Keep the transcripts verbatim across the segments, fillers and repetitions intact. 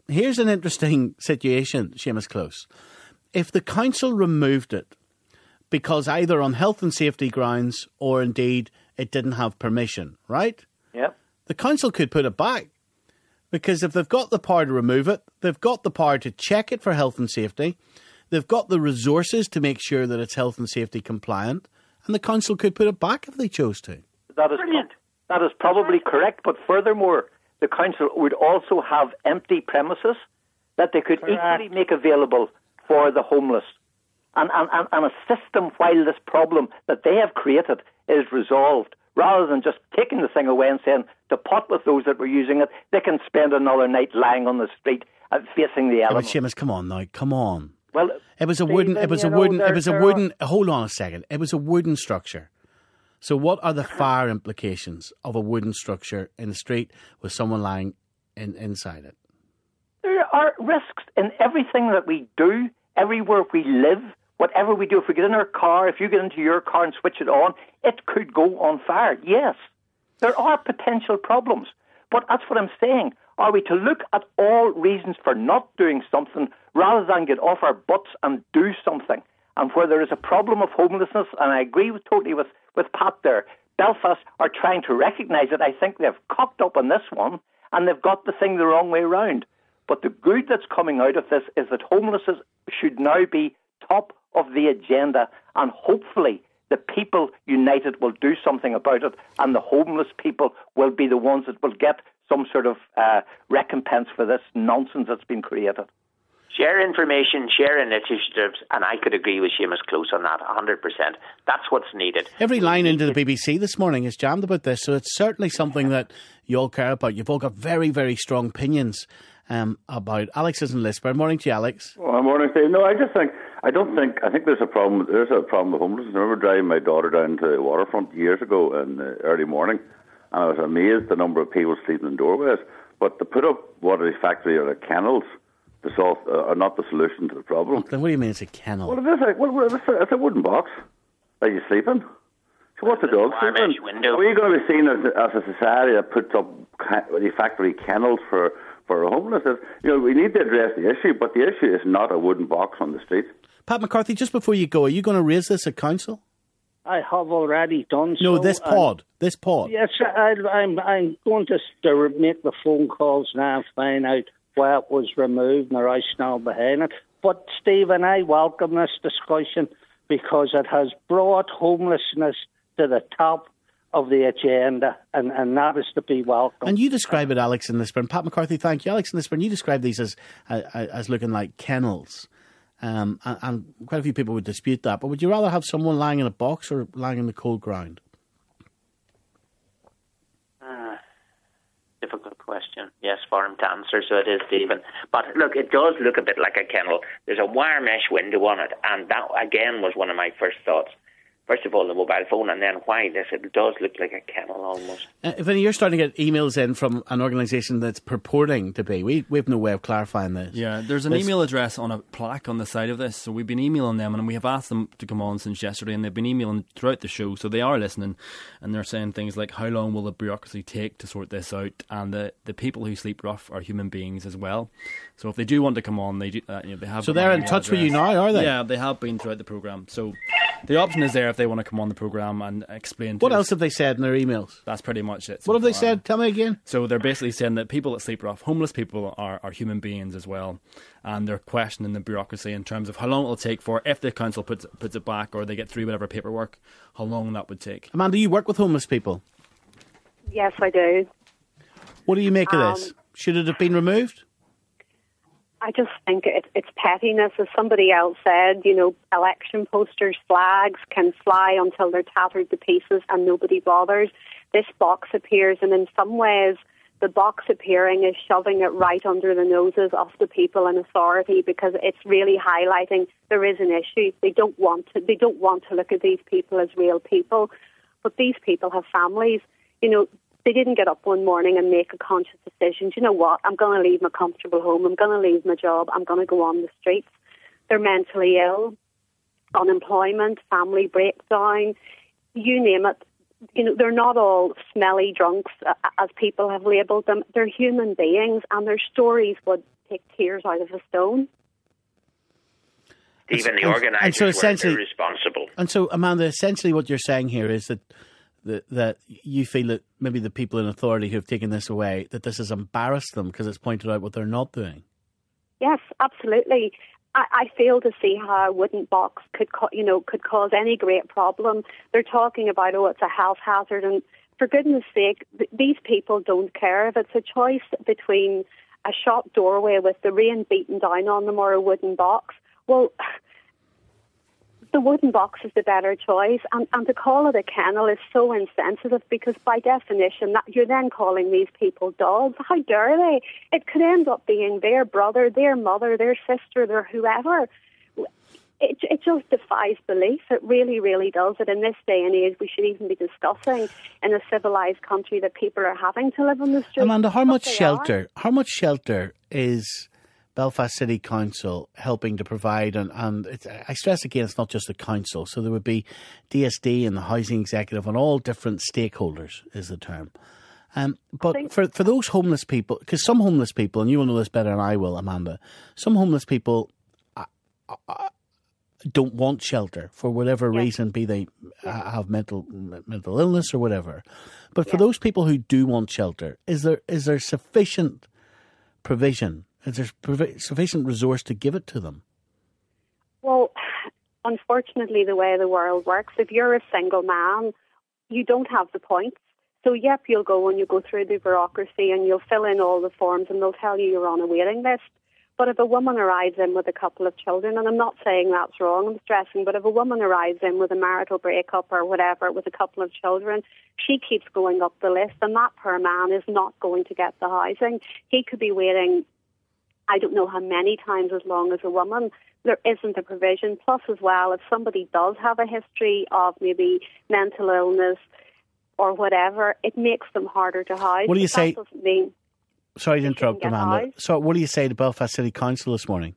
here's an interesting situation, Seamus Close. If the council removed it because either on health and safety grounds or indeed it didn't have permission, right? Yep. The council could put it back because if they've got the power to remove it, they've got the power to check it for health and safety, they've got the resources to make sure that it's health and safety compliant, and the council could put it back if they chose to. That is brilliant. That is probably correct, but furthermore, the council would also have empty premises that they could correct. equally make available for the homeless. And, and, and, and a system while this problem that they have created is resolved, rather than just taking the thing away and saying, to pot with those that were using it, they can spend another night lying on the street uh, facing the elements. Yeah, but Seamus, come on now, come on. Well, it was a wooden, Stephen, it was a know, wooden, it was a wooden, are... hold on a second, it was a wooden structure. So what are the fire implications of a wooden structure in the street with someone lying in, inside it? There are risks in everything that we do, everywhere we live, whatever we do. If we get in our car, if you get into your car and switch it on, it could go on fire. Yes, there are potential problems. But that's what I'm saying. Are we to look at all reasons for not doing something rather than get off our butts and do something? And where there is a problem of homelessness, and I agree with, totally with, with Pat there, Belfast are trying to recognise it. I think they've cocked up on this one, and they've got the thing the wrong way round. But the good that's coming out of this is that homelessness should now be top of the agenda, and hopefully the people united will do something about it, and the homeless people will be the ones that will get some sort of uh, recompense for this nonsense that's been created. Share information, share initiatives, and I could agree with Seamus Close on that, one hundred percent. That's what's needed. Every line into the B B C this morning is jammed about this, so it's certainly something that you all care about. You've all got very, very strong opinions um, about. Alex is in Lisburn. Morning to you, Alex. Well, morning, Steve. No, I just think, I don't think, I think there's a problem, there's a problem with homelessness. I remember driving my daughter down to the waterfront years ago in the early morning, and I was amazed the number of people sleeping in doorways. But to put up what is factory or kennels to solve uh, are not the solution to the problem. Then what do you mean it's a kennel? Well, it is a, well, it's a, it's a wooden box that you sleep in. So what's the dog sleeping in? Are we going to be seen as, as a society that puts up factory kennels for, for homeless? You know, we need to address the issue, but the issue is not a wooden box on the street. Pat McCarthy, just before you go, are you going to raise this at council? I have already done so. No, this pod. This pod. Yes, I, I'm, I'm going to, to make the phone calls now and find out where it was removed and the rationale behind it. But, Stephen, I welcome this discussion because it has brought homelessness to the top of the agenda, and, and that is to be welcomed. And you describe it, Alex in Lisburn. Pat McCarthy, thank you. Alex in Lisburn, you describe these as uh, as looking like kennels. Um, and, and quite a few people would dispute that. But would you rather have someone lying in a box or lying in the cold ground? Uh, difficult question. Yes, for him to answer, so it is, Stephen. But look, it does look a bit like a kennel. There's a wire mesh window on it, and that, again, was one of my first thoughts. First of all, the mobile phone, and then why this? It does look like a kennel almost. Uh, if you're starting to get emails in from an organisation that's purporting to be, we we have no way of clarifying this. Yeah, there's an There's, email address on a plaque on the side of this, so we've been emailing them, and we have asked them to come on since yesterday, and they've been emailing throughout the show, so they are listening, and they're saying things like, how long will the bureaucracy take to sort this out? And the, the people who sleep rough are human beings as well. So if they do want to come on, they do, uh, you know, they have. So they're in touch address. with you now, are they? Yeah, they have been throughout the programme. So the option is there if they want to come on the programme and explain to What us. else have they said in their emails? That's pretty much it. So what have they far. said? Tell me again. So they're basically saying that people that sleep rough, homeless people, are, are human beings as well. And they're questioning the bureaucracy in terms of how long it'll take for, if the council puts, puts it back or they get through whatever paperwork, how long that would take. Amanda, you work with homeless people? Yes, I do. What do you make of um, this? Should it have been removed? I just think it, it's pettiness. As somebody else said, you know, election posters, flags can fly until they're tattered to pieces and nobody bothers. This box appears, and in some ways the box appearing is shoving it right under the noses of the people in authority, because it's really highlighting there is an issue. They don't want to, they don't want to look at these people as real people, but these people have families. You know, they didn't get up one morning and make a conscious decision. Do you know what? I'm going to leave my comfortable home. I'm going to leave my job. I'm going to go on the streets. They're mentally ill, unemployment, family breakdown, you name it. You know, they're not all smelly drunks, uh, as people have labelled them. They're human beings, and their stories would take tears out of a stone. Even the and, organisers and so essentially, were irresponsible. And so, Amanda, essentially what you're saying here is that, that that you feel that maybe the people in authority who have taken this away, that this has embarrassed them because it's pointed out what they're not doing. Yes, absolutely. I, I fail to see how a wooden box could, co- you know, could cause any great problem. They're talking about, oh, it's a health hazard, and for goodness sake, th- these people don't care if it's a choice between a shop doorway with the rain beating down on them or a wooden box. Well, the wooden box is the better choice, and, and to call it a kennel is so insensitive because by definition that you're then calling these people dogs. How dare they? It could end up being their brother, their mother, their sister, their whoever. It, it just defies belief. It really, really does. That in this day and age we should even be discussing in a civilised country that people are having to live on the street. Amanda, how much shelter? Are. How much shelter is Belfast City Council helping to provide? And, and it's, I stress again, it's not just the council. So there would be D S D and the housing executive and all different stakeholders is the term. Um, but for, for those homeless people, because some homeless people, and you will know this better than I will, Amanda, some homeless people uh, uh, don't want shelter for whatever yes. reason, be they yes. have mental mental illness or whatever. But for yes. those people who do want shelter, is there is there sufficient provision? Is there provi- sufficient resource to give it to them? Well, unfortunately, the way the world works, if you're a single man, you don't have the points. So, yep, you'll go and you go through the bureaucracy and you'll fill in all the forms and they'll tell you you're on a waiting list. But if a woman arrives in with a couple of children, and I'm not saying that's wrong, I'm stressing, but if a woman arrives in with a marital breakup or whatever with a couple of children, she keeps going up the list, and that poor man is not going to get the housing. He could be waiting, I don't know how many times as long as a woman. There isn't a provision. Plus, as well, if somebody does have a history of maybe mental illness or whatever, it makes them harder to house. What do you say? That doesn't mean Sorry to interrupt, Amanda. So what do you say to Belfast City Council this morning?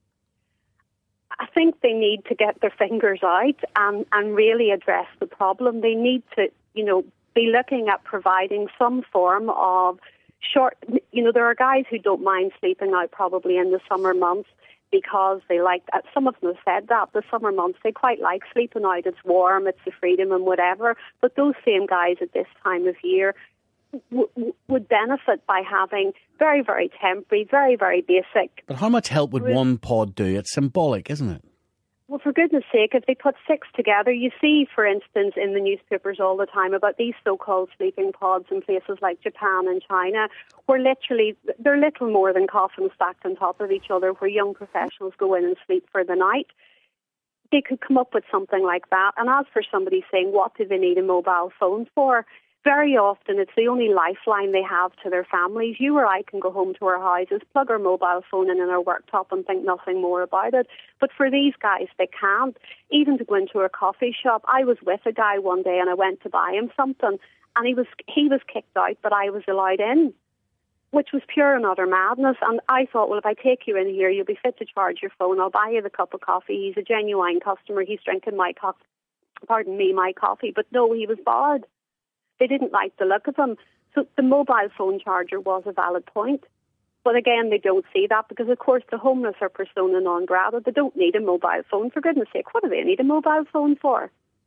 I think they need to get their fingers out and, and really address the problem. They need to, you know, be looking at providing some form of short, you know, there are guys who don't mind sleeping out probably in the summer months because they like, some of them have said that, the summer months, they quite like sleeping out. It's warm, it's the freedom and whatever. But those same guys at this time of year W- would benefit by having very, very temporary, very, very basic. But how much help would one pod do? It's symbolic, isn't it? Well, for goodness sake, if they put six together, you see, for instance, in the newspapers all the time about these so-called sleeping pods in places like Japan and China, where literally they're little more than coffins stacked on top of each other, where young professionals go in and sleep for the night. They could come up with something like that. And as for somebody saying, what do they need a mobile phone for? Very often it's the only lifeline they have to their families. You or I can go home to our houses, plug our mobile phone in in our worktop and think nothing more about it. But for these guys, they can't. Even to go into a coffee shop. I was with a guy one day and I went to buy him something and he was he was kicked out, but I was allowed in, which was pure and utter madness. And I thought, well, if I take you in here, you'll be fit to charge your phone. I'll buy you the cup of coffee. He's a genuine customer. He's drinking my coffee, pardon me, my coffee. But no, he was barred. They didn't like the look of him. So the mobile phone charger was a valid point. But again, they don't see that because, of course, the homeless are persona non grata. They don't need a mobile phone. For goodness sake, what do they need a mobile phone for?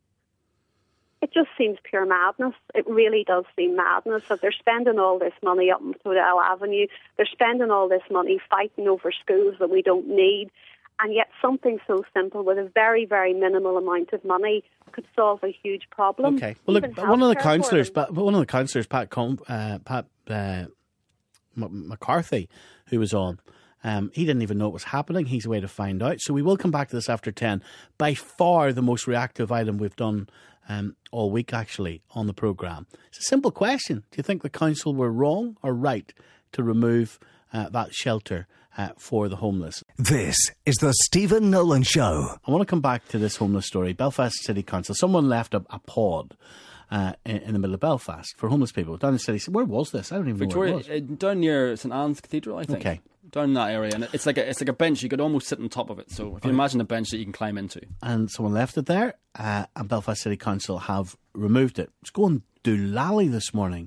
It just seems pure madness. It really does seem madness that they're spending all this money up in Todell Avenue. They're spending all this money fighting over schools that we don't need. And yet something so simple with a very, very minimal amount of money could solve a huge problem. Okay. Well, look, one of the councillors, but one of the councillors, Pat Com- uh, Pat uh, M- McCarthy, who was on, um, he didn't even know it was happening. He's a way to find out. So we will come back to this after ten. By far the most reactive item we've done um, all week, actually, on the programme. It's a simple question. Do you think the council were wrong or right to remove uh, that shelter Uh, for the homeless? This is the Stephen Nolan Show. I want to come back to this homeless story. Belfast City Council. Someone left a, a pod uh, in, in the middle of Belfast for homeless people down the city. Where was this? I don't even Victoria, know where it was. Uh, down near St Anne's Cathedral, I think. Okay. Down in that area, and it's like a it's like a bench. You could almost sit on top of it. So if you imagine a bench that you can climb into, and someone left it there, uh, and Belfast City Council have removed it. It's going doolally this morning.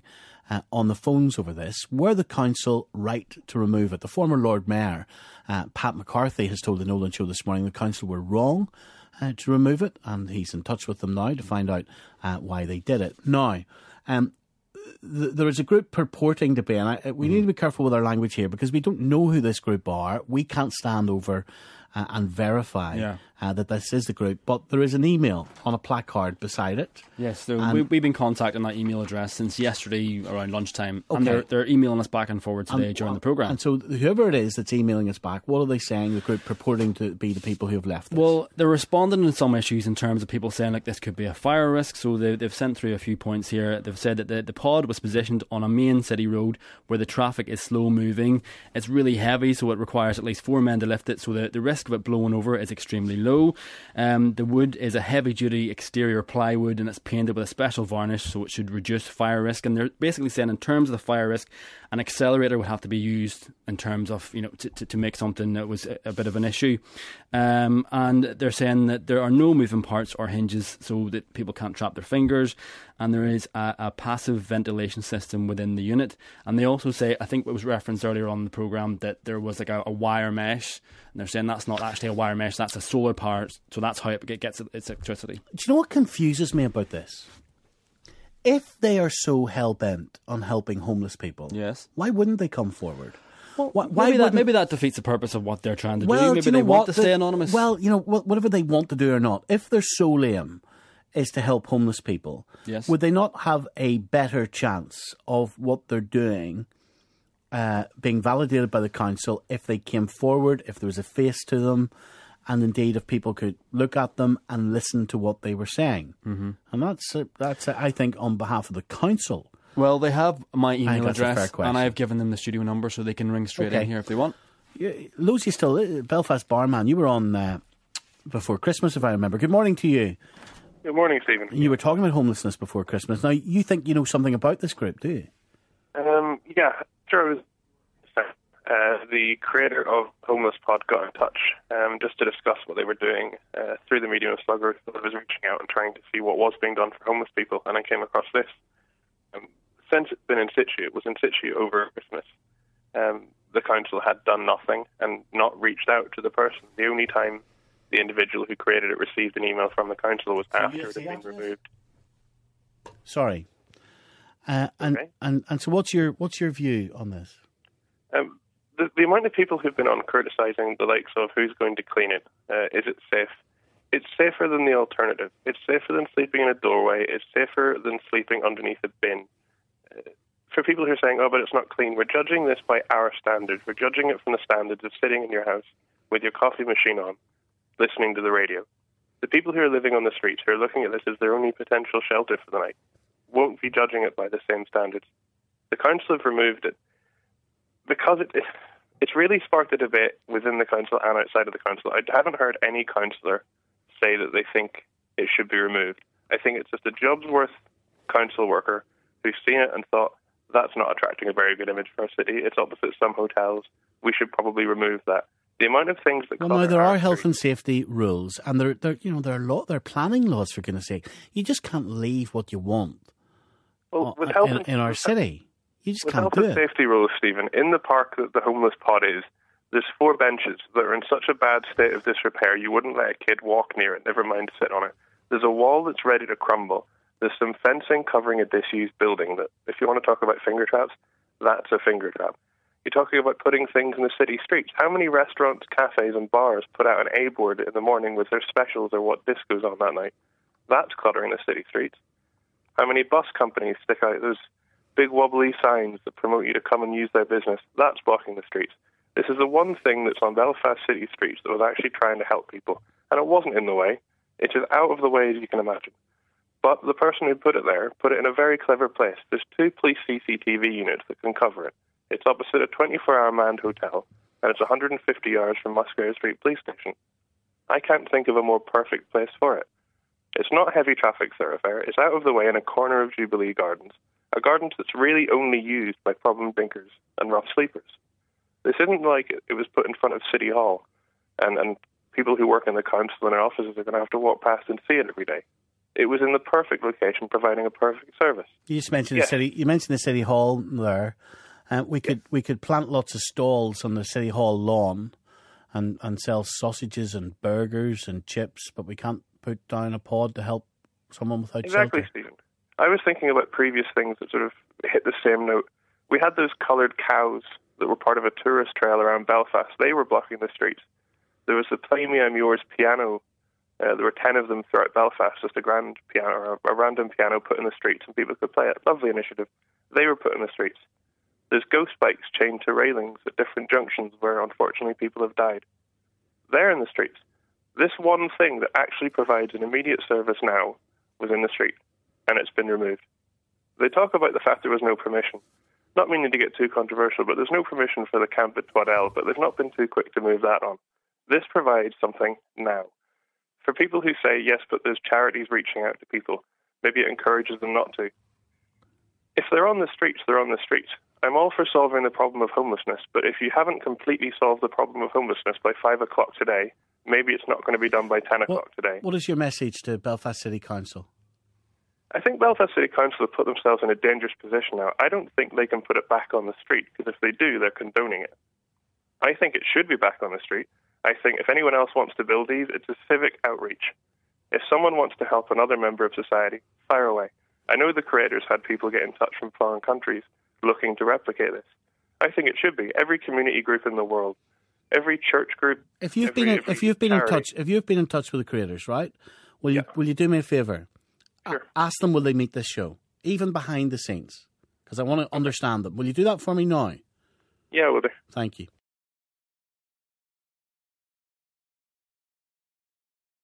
uh, on the phones over this. Were the council right to remove it? The former Lord Mayor, uh, Pat McCarthy, has told the Nolan Show this morning the council were wrong uh, to remove it, and he's in touch with them now to find out uh, why they did it. Now, um, th- there is a group purporting to be, and I, we mm. need to be careful with our language here because we don't know who this group are. We can't stand over uh, and verify yeah. uh, that this is the group, but there is an email on a placard beside it. Yes, so we, we've been contacting that email address since yesterday around lunchtime, okay. and they're, they're emailing us back and forward today and, during the programme. And so whoever it is that's emailing us back, what are they saying, the group purporting to be the people who have left this? Well, they're responding to some issues in terms of people saying like this could be a fire risk, so they, they've sent through a few points here. They've said that the, the pod was positioned on a main city road where the traffic is slow moving. It's really heavy, so it requires at least four men to lift it, so the, the risk of it blowing over is extremely low. Um, the wood is a heavy-duty exterior plywood and it's painted with a special varnish, so it should reduce fire risk. And they're basically saying in terms of the fire risk, an accelerator would have to be used in terms of, you know, to, to, to make something that was a, a bit of an issue. Um, and they're saying that there are no moving parts or hinges so that people can't trap their fingers. And there is a, a passive ventilation system within the unit. And they also say, I think it was referenced earlier on in the programme, that there was like a, a wire mesh. And they're saying that's not actually a wire mesh, that's a solar power. So that's how it gets its electricity. Do you know what confuses me about this? If they are so hell-bent on helping homeless people, yes, why wouldn't they come forward? Well, why, why maybe, that, maybe that defeats the purpose of what they're trying to well, do. Maybe do you they know want what? to stay the, anonymous. Well, you know, whatever they want to do or not, if their sole aim is to help homeless people, yes. would they not have a better chance of what they're doing uh, being validated by the council if they came forward, if there was a face to them, and indeed if people could look at them and listen to what they were saying? Mm-hmm. And that's, uh, that's uh, I think, on behalf of the council. Well, they have my email address, and I have given them the studio number so they can ring straight okay. in here if they want. Yeah, Lucy still, Belfast Barman, you were on uh, before Christmas, if I remember. Good morning to you. Good morning, Stephen. You were talking about homelessness before Christmas. Now, you think you know something about this group, do you? Um, yeah, sure. I was, uh, the creator of Homeless Pod got in touch um, just to discuss what they were doing uh, through the medium of Slugger. I was reaching out and trying to see what was being done for homeless people, and I came across this. Um, since it's been in situ, it was in situ over Christmas. Um, the council had done nothing and not reached out to the person. The only time the individual who created it received an email from the council was so after it had been removed. Sorry. Uh, and, okay. and and so what's your what's your view on this? Um, the, the amount of people who've been on criticising the likes of who's going to clean it, uh, is it safe? It's safer than the alternative. It's safer than sleeping in a doorway. It's safer than sleeping underneath a bin. Uh, for people who are saying, oh, but it's not clean, we're judging this by our standards. We're judging it from the standards of sitting in your house with your coffee machine on, listening to the radio. The people who are living on the streets, who are looking at this as their only potential shelter for the night, won't be judging it by the same standards. The council have removed it because it, it it's really sparked a debate within the council and outside of the council. I haven't heard any councillor say that they think it should be removed. I think it's just a Jobsworth council worker who's seen it and thought, that's not attracting a very good image for our city. It's opposite some hotels. We should probably remove that. The amount of things that... Well, now, there are health and safety rules, and there, there, you know, there are law, there are planning laws, for goodness sake. You just can't leave what you want well, with in, health in, and, in our city. You just with can't health do and it. Safety rules, Stephen, in the park that the homeless pod is, there's four benches that are in such a bad state of disrepair you wouldn't let a kid walk near it, never mind sit on it. There's a wall that's ready to crumble. There's some fencing covering a disused building that, if you want to talk about finger traps, that's a finger trap. You're talking about putting things in the city streets. How many restaurants, cafes and bars put out an A-board in the morning with their specials or what disco's on that night? That's cluttering the city streets. How many bus companies stick out those big wobbly signs that promote you to come and use their business? That's blocking the streets. This is the one thing that's on Belfast city streets that was actually trying to help people. And it wasn't in the way. It's as out of the way as you can imagine. But the person who put it there put it in a very clever place. There's two police C C T V units that can cover it. It's opposite a twenty-four hour manned hotel, and it's one hundred fifty yards from Musgrave Street Police Station. I can't think of a more perfect place for it. It's not a heavy traffic thoroughfare. It's out of the way in a corner of Jubilee Gardens, a garden that's really only used by problem drinkers and rough sleepers. This isn't like it, it was put in front of City Hall, and, and people who work in the council and their offices are going to have to walk past and see it every day. it was in the perfect location, providing a perfect service. You just mentioned Yeah. the city. You mentioned the city hall there. Uh, we could we could plant lots of stalls on the city hall lawn, and, and sell sausages and burgers and chips, but we can't put down a pod to help someone without Exactly, shelter. Stephen. I was thinking about previous things that sort of hit the same note. We had those coloured cows that were part of a tourist trail around Belfast. They were blocking the streets. There was the Play Me I'm Yours piano. Uh, there were ten of them throughout Belfast, just a grand piano, or a random piano put in the streets, and people could play it. Lovely initiative. They were put in the streets. There's ghost bikes chained to railings at different junctions where, unfortunately, people have died. They're in the streets. This one thing that actually provides an immediate service now was in the street, and it's been removed. They talk about the fact there was no permission. Not meaning to get too controversial, but there's no permission for the camp at Twaddell, but they've not been too quick to move that on. This provides something now. For people who say, yes, but there's charities reaching out to people, maybe it encourages them not to. If they're on the streets, they're on the streets. I'm all for solving the problem of homelessness, but if you haven't completely solved the problem of homelessness by five o'clock today, maybe it's not going to be done by ten o'clock today. What is your message to Belfast City Council? I think Belfast City Council have put themselves in a dangerous position now. I don't think they can put it back on the street, because if they do, they're condoning it. I think it should be back on the street. I think if anyone else wants to build these, it's a civic outreach. If someone wants to help another member of society, fire away. I know the creators had people get in touch from foreign countries looking to replicate this. I think it should be. Every community group in the world, every church group. If you've every, been in, every if you've been charity. in touch if you've been in touch with the creators, right? Will you Yeah. will you do me a favour? Sure. A- ask them will they meet this show, even behind the scenes, because I want to understand them. Will you do that for me now? Yeah, well, Thank you.